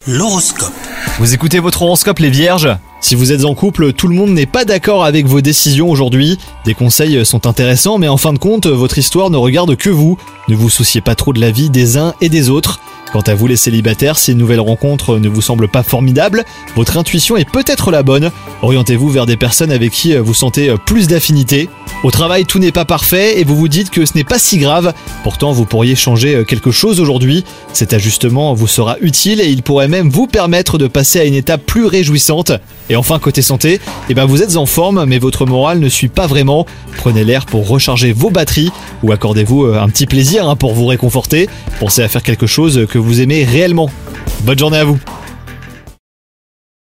L'horoscope. Vous écoutez votre horoscope les vierges ? Si vous êtes en couple, tout le monde n'est pas d'accord avec vos décisions aujourd'hui. Des conseils sont intéressants, mais en fin de compte, votre histoire ne regarde que vous. Ne vous souciez pas trop de la vie des uns et des autres. Quant à vous les célibataires, si une nouvelle rencontre ne vous semble pas formidable, votre intuition est peut-être la bonne. Orientez-vous vers des personnes avec qui vous sentez plus d'affinité. Au travail, tout n'est pas parfait et vous vous dites que ce n'est pas si grave. Pourtant, vous pourriez changer quelque chose aujourd'hui. Cet ajustement vous sera utile et il pourrait même vous permettre de passer à une étape plus réjouissante. Et enfin, côté santé, vous êtes en forme, mais votre morale ne suit pas vraiment. Prenez l'air pour recharger vos batteries ou accordez-vous un petit plaisir pour vous réconforter. Pensez à faire quelque chose que vous aimez réellement. Bonne journée à vous.